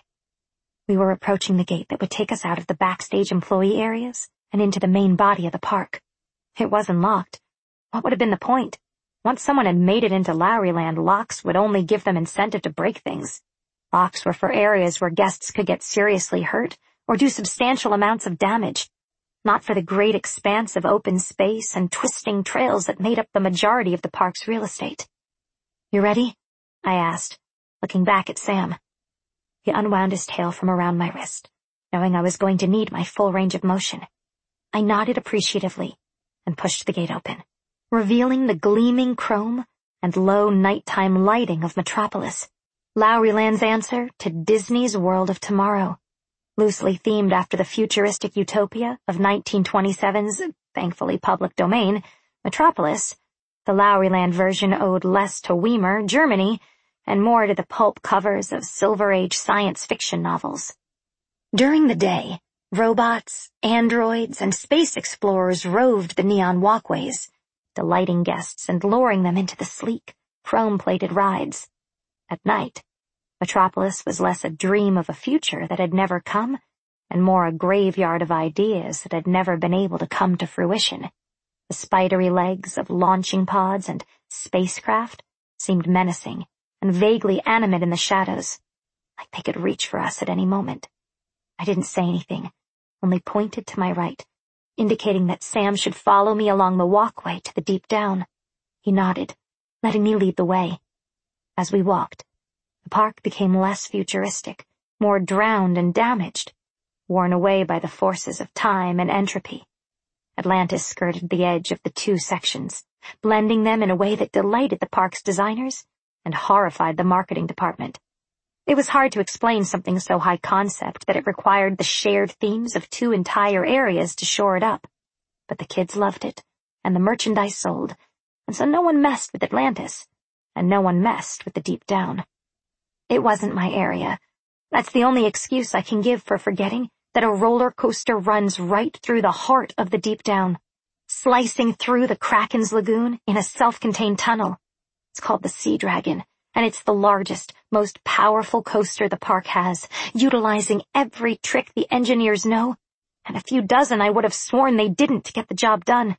Speaker 1: We were approaching the gate that would take us out of the backstage employee areas and into the main body of the park. It wasn't locked. What would have been the point? Once someone had made it into Lowryland, locks would only give them incentive to break things. Locks were for areas where guests could get seriously hurt or do substantial amounts of damage, not for the great expanse of open space and twisting trails that made up the majority of the park's real estate. You ready? I asked, looking back at Sam. He unwound his tail from around my wrist, knowing I was going to need my full range of motion. I nodded appreciatively and pushed the gate open, revealing the gleaming chrome and low nighttime lighting of Metropolis, Lowryland's answer to Disney's World of Tomorrow, loosely themed after the futuristic utopia of nineteen twenty-seven's, thankfully public domain, Metropolis. The Lowryland version owed less to Weimer, Germany, and more to the pulp covers of Silver Age science fiction novels. During the day, robots, androids, and space explorers roved the neon walkways, delighting guests and luring them into the sleek, chrome-plated rides. At night, Metropolis was less a dream of a future that had never come, and more a graveyard of ideas that had never been able to come to fruition. The spidery legs of launching pods and spacecraft seemed menacing and vaguely animate in the shadows, like they could reach for us at any moment. I didn't say anything, only pointed to my right, indicating that Sam should follow me along the walkway to the deep down. He nodded, letting me lead the way. As we walked, the park became less futuristic, more drowned and damaged, worn away by the forces of time and entropy. Atlantis skirted the edge of the two sections, blending them in a way that delighted the park's designers and horrified the marketing department. It was hard to explain something so high concept that it required the shared themes of two entire areas to shore it up. But the kids loved it, and the merchandise sold, and so no one messed with Atlantis, and no one messed with the deep down. It wasn't my area. That's the only excuse I can give for forgetting that a roller coaster runs right through the heart of the deep down, slicing through the Kraken's lagoon in a self-contained tunnel. It's called the Sea Dragon, and it's the largest, most powerful coaster the park has, utilizing every trick the engineers know, and a few dozen I would have sworn they didn't to get the job done.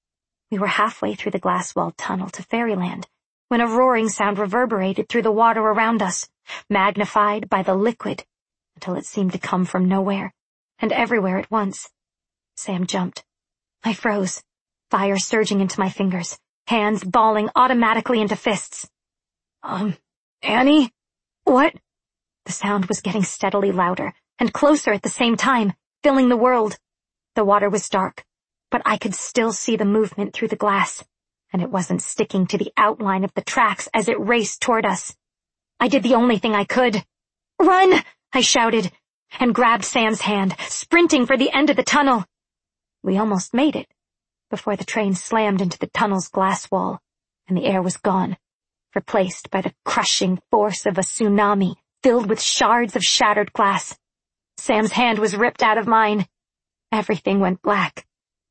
Speaker 1: We were halfway through the glass-walled tunnel to Fairyland, when a roaring sound reverberated through the water around us, magnified by the liquid, until it seemed to come from nowhere, and everywhere at once. Sam jumped. I froze, fire surging into my fingers, hands balling automatically into fists. Um, Annie? What? The sound was getting steadily louder, and closer at the same time, filling the world. The water was dark, but I could still see the movement through the glass, and it wasn't sticking to the outline of the tracks as it raced toward us. I did the only thing I could. Run! I shouted, and grabbed Sam's hand, sprinting for the end of the tunnel. We almost made it, before the train slammed into the tunnel's glass wall, and the air was gone, replaced by the crushing force of a tsunami filled with shards of shattered glass. Sam's hand was ripped out of mine. Everything went black.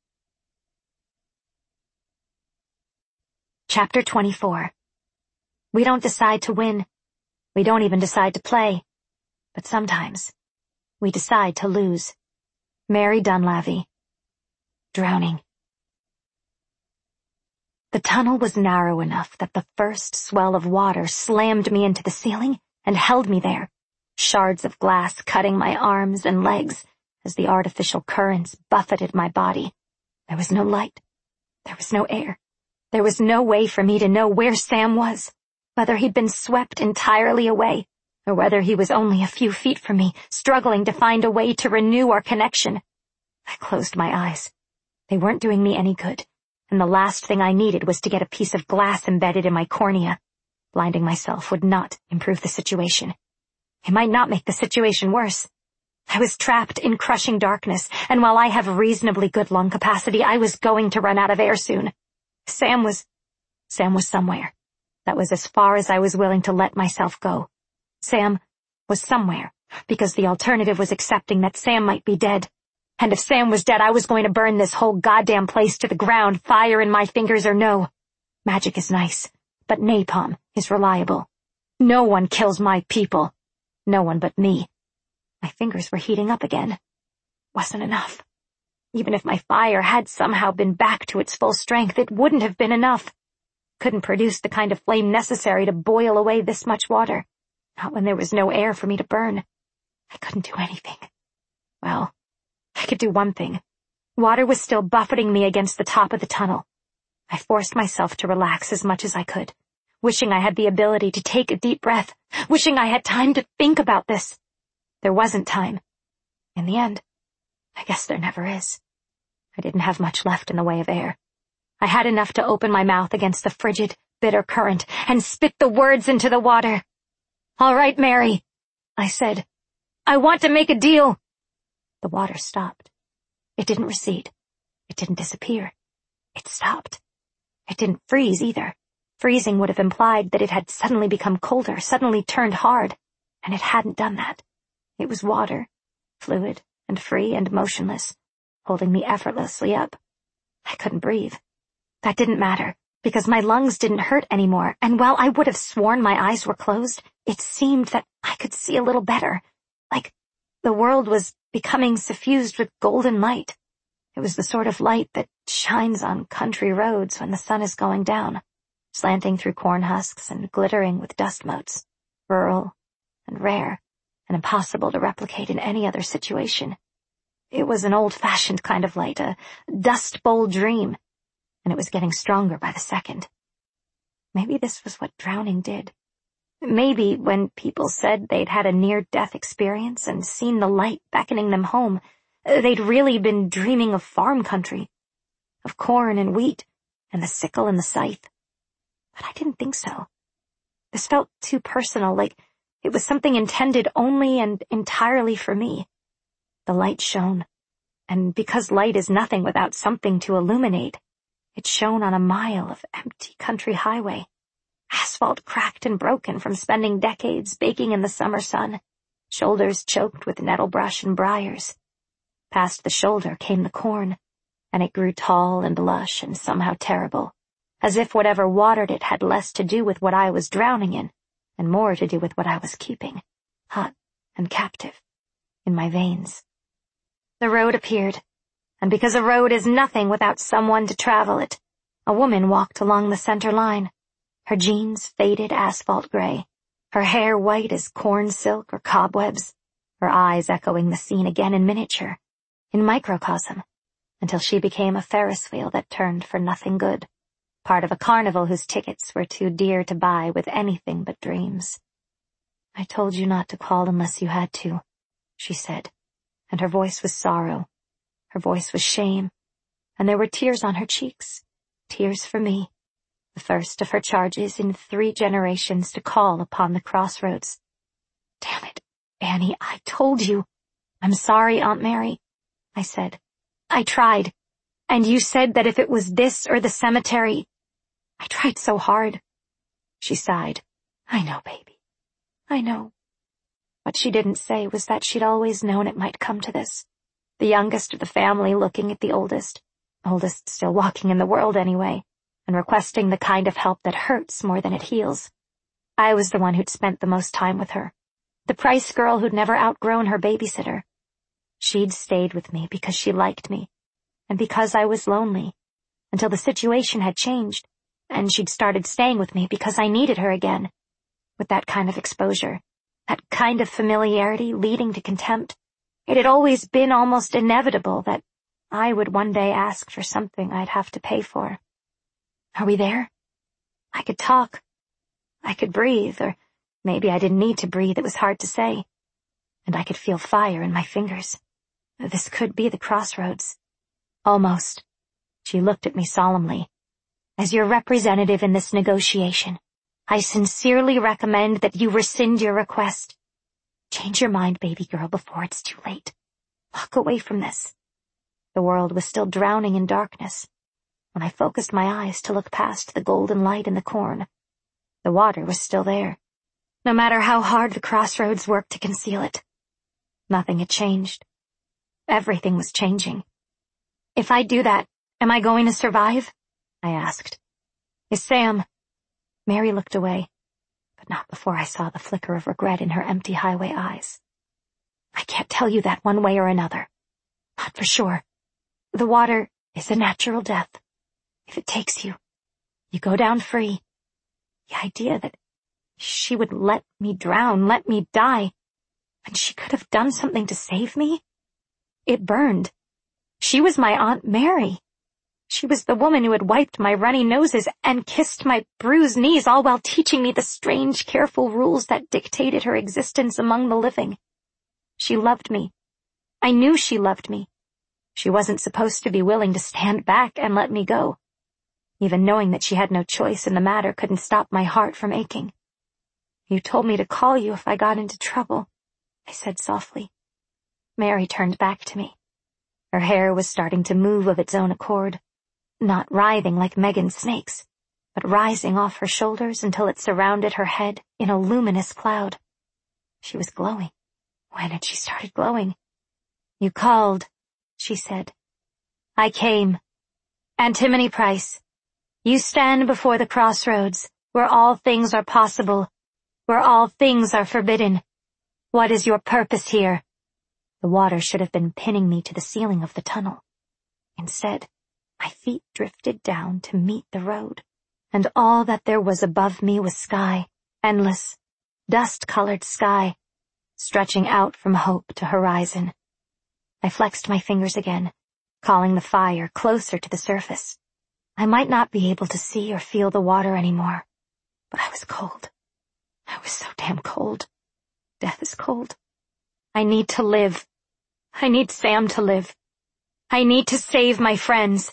Speaker 1: Chapter twenty-four. We don't decide to win. We don't even decide to play. But sometimes, we decide to lose. Mary Dunlavey. Drowning. The tunnel was narrow enough that the first swell of water slammed me into the ceiling and held me there, shards of glass cutting my arms and legs, as the artificial currents buffeted my body. There was no light. There was no air. There was no way for me to know where Sam was, whether he'd been swept entirely away, or whether he was only a few feet from me, struggling to find a way to renew our connection. I closed my eyes. They weren't doing me any good, and the last thing I needed was to get a piece of glass embedded in my cornea. Blinding myself would not improve the situation. It might not make the situation worse. I was trapped in crushing darkness, and while I have reasonably good lung capacity, I was going to run out of air soon. Sam was... Sam was somewhere. That was as far as I was willing to let myself go. Sam was somewhere, because the alternative was accepting that Sam might be dead. And if Sam was dead, I was going to burn this whole goddamn place to the ground, fire in my fingers or no. Magic is nice, but napalm is reliable. No one kills my people. No one but me. My fingers were heating up again. Wasn't enough. Even if my fire had somehow been back to its full strength, it wouldn't have been enough. Couldn't produce the kind of flame necessary to boil away this much water. Not when there was no air for me to burn. I couldn't do anything. Well, I could do one thing. Water was still buffeting me against the top of the tunnel. I forced myself to relax as much as I could, wishing I had the ability to take a deep breath, wishing I had time to think about this. There wasn't time. In the end, I guess there never is. I didn't have much left in the way of air. I had enough to open my mouth against the frigid, bitter current and spit the words into the water. "All right, Mary," I said. "I want to make a deal." The water stopped. It didn't recede. It didn't disappear. It stopped. It didn't freeze either. Freezing would have implied that it had suddenly become colder, suddenly turned hard, and it hadn't done that. It was water, fluid and free and motionless, holding me effortlessly up. I couldn't breathe. That didn't matter, because my lungs didn't hurt anymore, and while I would have sworn my eyes were closed, it seemed that I could see a little better, like the world was becoming suffused with golden light. It was the sort of light that shines on country roads when the sun is going down, slanting through corn husks and glittering with dust motes, rural and rare and impossible to replicate in any other situation. It was an old-fashioned kind of light, a dust bowl dream, and it was getting stronger by the second. Maybe this was what drowning did. Maybe when people said they'd had a near-death experience and seen the light beckoning them home, they'd really been dreaming of farm country, of corn and wheat, and the sickle and the scythe. But I didn't think so. This felt too personal, like it was something intended only and entirely for me. The light shone, and because light is nothing without something to illuminate, it shone on a mile of empty country highway, asphalt cracked and broken from spending decades baking in the summer sun, shoulders choked with nettle brush and briars. Past the shoulder came the corn, and it grew tall and lush and somehow terrible, as if whatever watered it had less to do with what I was drowning in, and more to do with what I was keeping, hot and captive, in my veins. The road appeared, and because a road is nothing without someone to travel it, a woman walked along the center line, her jeans faded asphalt gray, her hair white as corn silk or cobwebs, her eyes echoing the scene again in miniature, in microcosm, until she became a Ferris wheel that turned for nothing good, part of a carnival whose tickets were too dear to buy with anything but dreams. "I told you not to call unless you had to," she said, and her voice was sorrow. Her voice was shame, and there were tears on her cheeks, tears for me, the first of her charges in three generations to call upon the crossroads. "Damn it, Annie, I told you." "I'm sorry, Aunt Mary," I said. "I tried, and you said that if it was this or the cemetery, I tried so hard." She sighed. "I know, baby. I know." What she didn't say was that she'd always known it might come to this. The youngest of the family looking at the oldest, oldest still walking in the world anyway, and requesting the kind of help that hurts more than it heals. I was the one who'd spent the most time with her, the Price girl who'd never outgrown her babysitter. She'd stayed with me because she liked me, and because I was lonely, until the situation had changed, and she'd started staying with me because I needed her again. With that kind of exposure, that kind of familiarity leading to contempt, It had always been almost inevitable that I would one day ask for something I'd have to pay for. Are we there? I could talk. I could breathe, or maybe I didn't need to breathe, it was hard to say. And I could feel fire in my fingers. This could be the crossroads. Almost. She looked at me solemnly. As your representative in this negotiation, I sincerely recommend that you rescind your request. Change your mind, baby girl, before it's too late. Walk away from this. The world was still drowning in darkness when I focused my eyes to look past the golden light in the corn. The water was still there, no matter how hard the crossroads worked to conceal it. Nothing had changed. Everything was changing. If I do that, am I going to survive? I asked. Is Sam? Mary looked away, but not before I saw the flicker of regret in her empty highway eyes. I can't tell you that one way or another. Not for sure. The water is a natural death. If it takes you, you go down free. The idea that she would let me drown, let me die, and she could have done something to save me? It burned. She was my Aunt Mary. She was the woman who had wiped my runny noses and kissed my bruised knees, all while teaching me the strange, careful rules that dictated her existence among the living. She loved me. I knew she loved me. She wasn't supposed to be willing to stand back and let me go. Even knowing that she had no choice in the matter couldn't stop my heart from aching. You told me to call you if I got into trouble, I said softly. Mary turned back to me. Her hair was starting to move of its own accord, not writhing like Megan's snakes, but rising off her shoulders until it surrounded her head in a luminous cloud. She was glowing. When had she started glowing? You called, she said. I came. Antimony Price, you stand before the crossroads, where all things are possible, where all things are forbidden. What is your purpose here? The water should have been pinning me to the ceiling of the tunnel. Instead, my feet drifted down to meet the road, and all that there was above me was sky, endless, dust-colored sky, stretching out from hope to horizon. I flexed my fingers again, calling the fire closer to the surface. I might not be able to see or feel the water anymore, but I was cold. I was so damn cold. Death is cold. I need to live. I need Sam to live. I need to save my friends.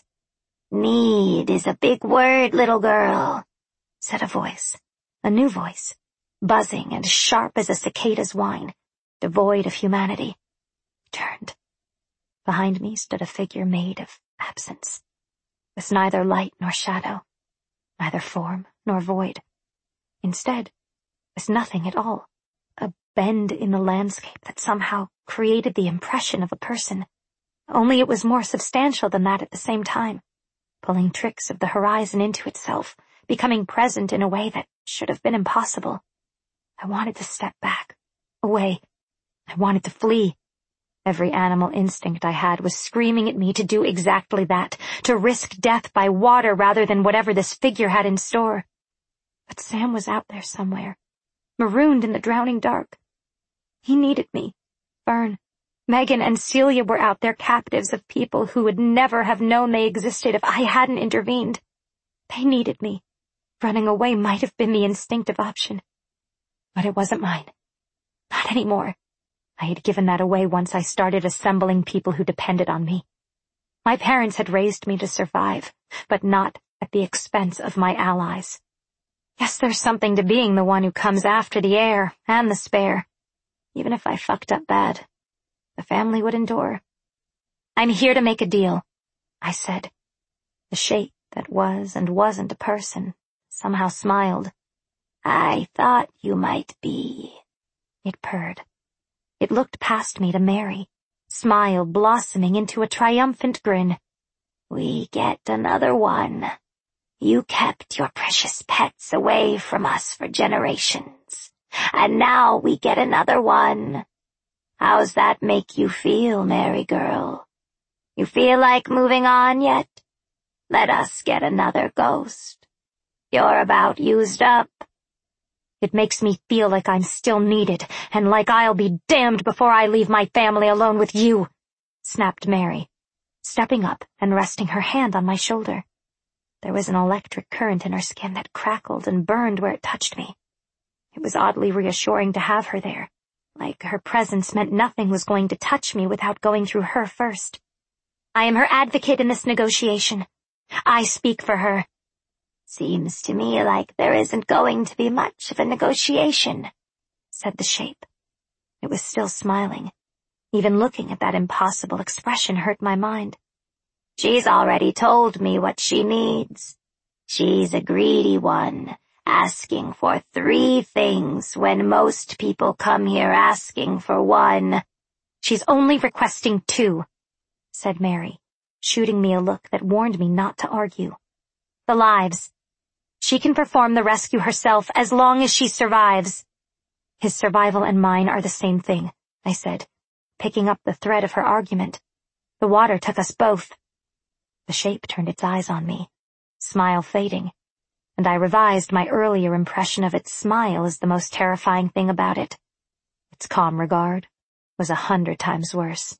Speaker 1: Need is a big word, little girl, said a voice, a new voice, buzzing and sharp as a cicada's whine, devoid of humanity. I turned. Behind me stood a figure made of absence, with neither light nor shadow, neither form nor void. Instead, was nothing at all, a bend in the landscape that somehow created the impression of a person, only it was more substantial than that at the same time, pulling tricks of the horizon into itself, becoming present in a way that should have been impossible. I wanted to step back, away. I wanted to flee. Every animal instinct I had was screaming at me to do exactly that, to risk death by water rather than whatever this figure had in store. But Sam was out there somewhere, marooned in the drowning dark. He needed me. Fern, Megan, and Celia were out there, captives of people who would never have known they existed if I hadn't intervened. They needed me. Running away might have been the instinctive option. But it wasn't mine. Not anymore. I had given that away once I started assembling people who depended on me. My parents had raised me to survive, but not at the expense of my allies. Yes, there's something to being the one who comes after the heir and the spare. Even if I fucked up bad, the family would endure. I'm here to make a deal, I said. The shape that was and wasn't a person somehow smiled. I thought you might be. It purred. It looked past me to Mary, smile blossoming into a triumphant grin. We get another one. You kept your precious pets away from us for generations, and now we get another one. How's that make you feel, Mary girl? You feel like moving on yet? Let us get another ghost. You're about used up. It makes me feel like I'm still needed, and like I'll be damned before I leave my family alone with you," snapped Mary, stepping up and resting her hand on my shoulder. There was an electric current in her skin that crackled and burned where it touched me. It was oddly reassuring to have her there, like her presence meant nothing was going to touch me without going through her first. "I am her advocate in this negotiation. I speak for her."
Speaker 2: "Seems to me like there isn't going to be much of a negotiation,"
Speaker 1: said the shape. It was still smiling. Even looking at that impossible expression hurt my mind.
Speaker 2: "She's already told me what she needs. She's a greedy one, asking for three things when most people come here asking for one."
Speaker 1: "She's only requesting two," said Mary, shooting me a look that warned me not to argue. "The lives. She can perform the rescue herself as long as she survives." "His survival and mine are the same thing," I said, picking up the thread of her argument. "The water took us both." The shape turned its eyes on me, smile fading, and I revised my earlier impression of its smile as the most terrifying thing about it. Its calm regard was a hundred times worse.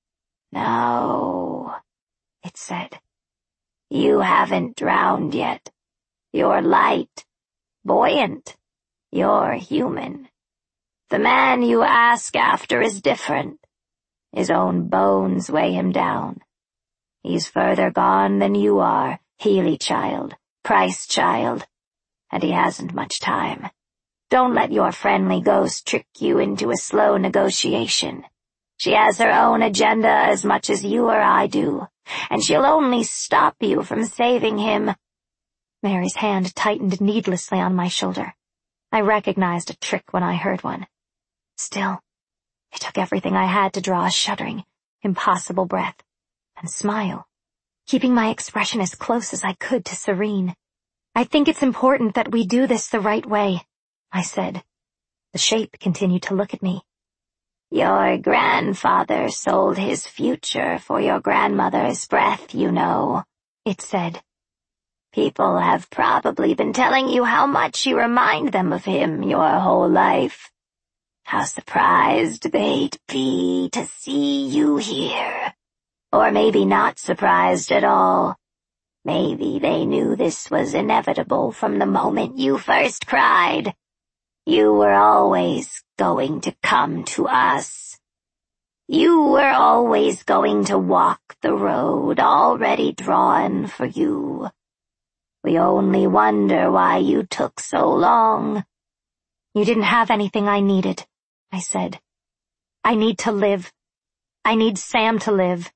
Speaker 2: "No," it said. "You haven't drowned yet. You're light, buoyant. You're human. The man you ask after is different. His own bones weigh him down. He's further gone than you are, Healy child, Price child, and he hasn't much time. Don't let your friendly ghost trick you into a slow negotiation. She has her own agenda as much as you or I do, and she'll only stop you from saving him."
Speaker 1: Mary's hand tightened needlessly on my shoulder. I recognized a trick when I heard one. Still, it took everything I had to draw a shuddering, impossible breath, and smile, keeping my expression as close as I could to serene. "I think it's important that we do this the right way," I said. The shape continued to look at me.
Speaker 2: "Your grandfather sold his future for your grandmother's breath, you know," it said. "People have probably been telling you how much you remind them of him your whole life. How surprised they'd be to see you here. Or maybe not surprised at all. Maybe they knew this was inevitable from the moment you first cried. You were always going to come to us. You were always going to walk the road already drawn for you. We only wonder why you took so long."
Speaker 1: "You didn't have anything I needed," I said. "I need to live. I need Sam to live."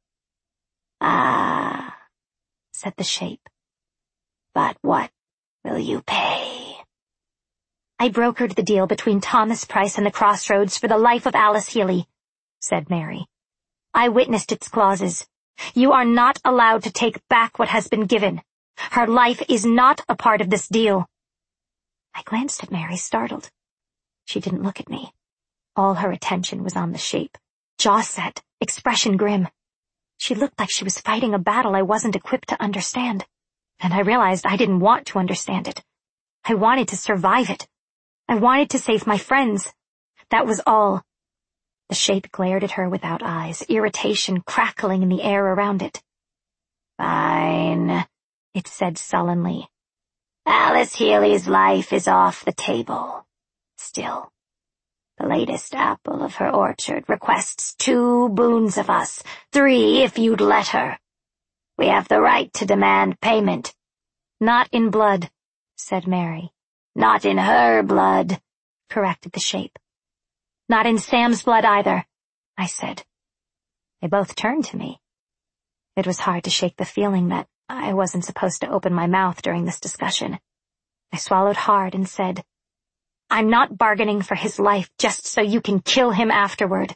Speaker 2: "Ah," said the shape. "But what will you pay?"
Speaker 1: "I brokered the deal between Thomas Price and the Crossroads for the life of Alice Healy," said Mary. "I witnessed its clauses. You are not allowed to take back what has been given. Her life is not a part of this deal." I glanced at Mary, startled. She didn't look at me. All her attention was on the shape, jaw set, expression grim. She looked like she was fighting a battle I wasn't equipped to understand, and I realized I didn't want to understand it. I wanted to survive it. I wanted to save my friends. That was all. The shape glared at her without eyes, irritation crackling in the air around it.
Speaker 2: "Fine,"
Speaker 1: it said sullenly.
Speaker 2: "Alice Healy's life is off the table. Still, the latest apple of her orchard requests two boons of us, three if you'd let her. We have the right to demand payment."
Speaker 1: "Not in blood," said Mary.
Speaker 2: "Not in her blood,"
Speaker 1: corrected the shape. "Not in Sam's blood either," I said. They both turned to me. It was hard to shake the feeling that I wasn't supposed to open my mouth during this discussion. I swallowed hard and said, "I'm not bargaining for his life just so you can kill him afterward."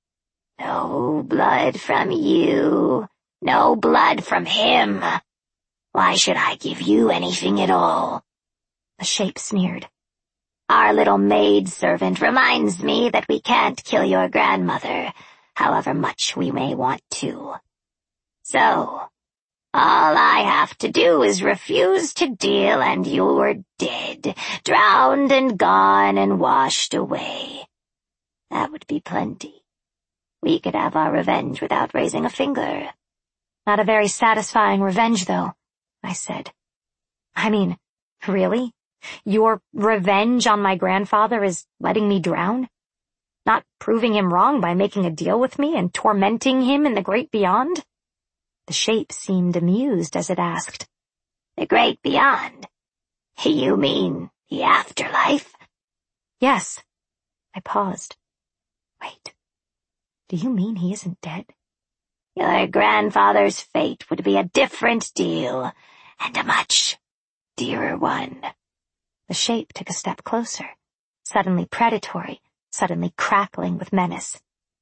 Speaker 2: "No blood from you, no blood from him. Why should I give you anything at all?"
Speaker 1: The shape sneered.
Speaker 2: "Our little maid-servant reminds me that we can't kill your grandmother, however much we may want to. So, All I have to do is refuse to deal and you're dead, drowned and gone and washed away. That would be plenty. We could have our revenge without raising a finger.
Speaker 1: Not a very satisfying revenge, though, I said. I mean, really? Your revenge on my grandfather is letting me drown? Not proving him wrong by making a deal with me and tormenting him in the great beyond? The shape seemed amused as it asked,
Speaker 2: The great beyond? You mean the afterlife?
Speaker 1: Yes. I paused. Wait, do you mean he isn't dead?
Speaker 2: Your grandfather's fate would be a different deal, and a much dearer one.
Speaker 1: The shape took a step closer, suddenly predatory, suddenly crackling with menace.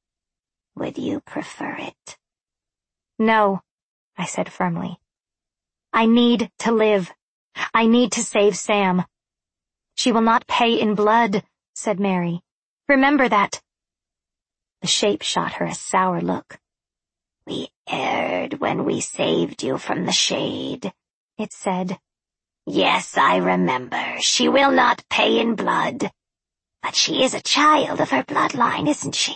Speaker 2: Would you prefer it?
Speaker 1: No, I said firmly. I need to live. I need to save Sam. She will not pay in blood, said Mary. Remember that. The shape shot her a sour look.
Speaker 2: We erred when we saved you from the shade, it said. Yes, I remember. She will not pay in blood. But she is a child of her bloodline, isn't she?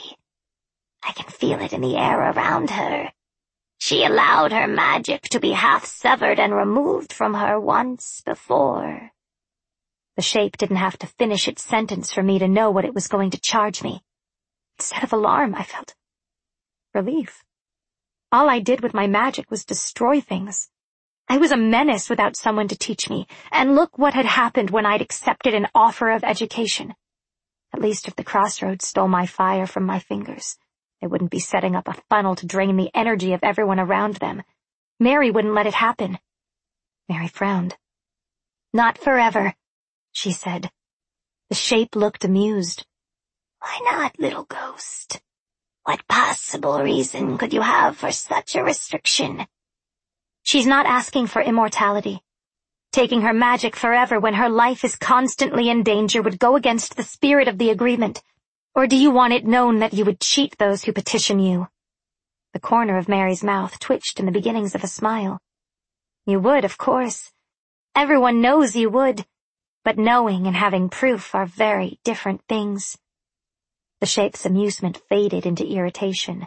Speaker 2: I can feel it in the air around her. She allowed her magic to be half severed and removed from her once before.
Speaker 1: The shape didn't have to finish its sentence for me to know what it was going to charge me. Instead of alarm, I felt relief. All I did with my magic was destroy things. I was a menace without someone to teach me, and look what had happened when I'd accepted an offer of education. At least if the crossroads stole my fire from my fingers, they wouldn't be setting up a funnel to drain the energy of everyone around them. Mary wouldn't let it happen. Mary frowned. Not forever, she said. The shape looked amused.
Speaker 2: Why not, little ghost? What possible reason could you have for such a restriction?
Speaker 1: She's not asking for immortality. Taking her magic forever when her life is constantly in danger would go against the spirit of the agreement. Or do you want it known that you would cheat those who petition you? The corner of Mary's mouth twitched in the beginnings of a smile. You would, of course. Everyone knows you would. But knowing and having proof are very different things. The shape's amusement faded into irritation.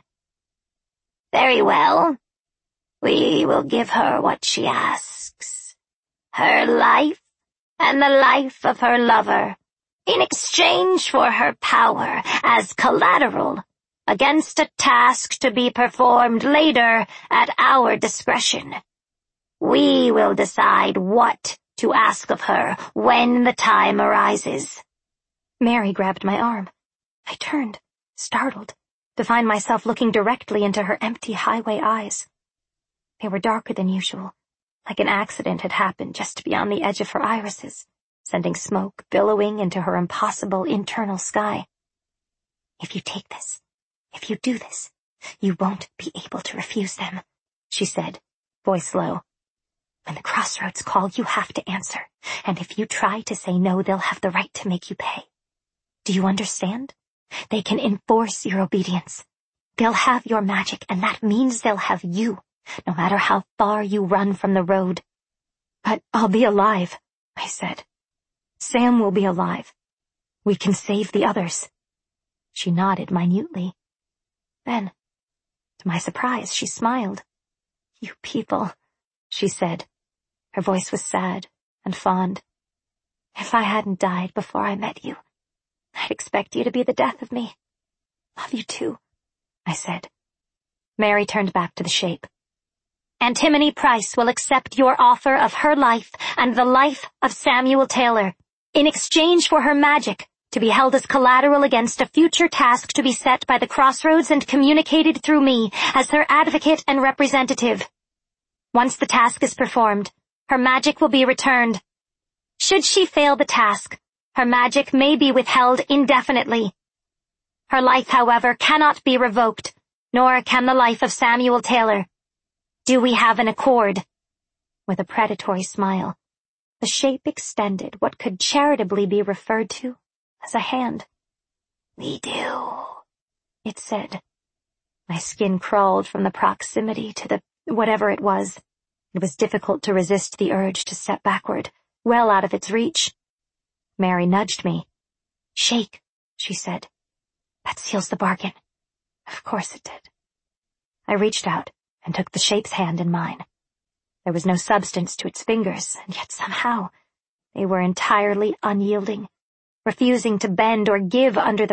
Speaker 2: Very well. We will give her what she asks. Her life and the life of her lover, in exchange for her power as collateral against a task to be performed later at our discretion. We will decide what to ask of her when the time arises.
Speaker 1: Mary grabbed my arm. I turned, startled, to find myself looking directly into her empty highway eyes. They were darker than usual, like an accident had happened just beyond the edge of her irises, sending smoke billowing into her impossible internal sky. If you take this, if you do this, you won't be able to refuse them, she said, voice low. When the crossroads call, you have to answer, and if you try to say no, they'll have the right to make you pay. Do you understand? They can enforce your obedience. They'll have your magic, and that means they'll have you, no matter how far you run from the road. But I'll be alive, I said. Sam will be alive. We can save the others. She nodded minutely. Then, to my surprise, she smiled. You people, she said. Her voice was sad and fond. If I hadn't died before I met you, I'd expect you to be the death of me. Love you too, I said. Mary turned back to the shape. Antimony Price will accept your offer of her life and the life of Samuel Taylor in exchange for her magic to be held as collateral against a future task to be set by the crossroads and communicated through me as her advocate and representative. Once the task is performed, her magic will be returned. Should she fail the task, her magic may be withheld indefinitely. Her life, however, cannot be revoked, nor can the life of Samuel Taylor. Do we have an accord? With a predatory smile, the shape extended what could charitably be referred to as a hand.
Speaker 2: We do,
Speaker 1: it said. My skin crawled from the proximity to the whatever it was. It was difficult to resist the urge to step backward, well out of its reach. Mary nudged me. "Shake," she said. "That seals the bargain." Of course it did. I reached out and took the shape's hand in mine. There was no substance to its fingers, and yet somehow they were entirely unyielding, refusing to bend or give under the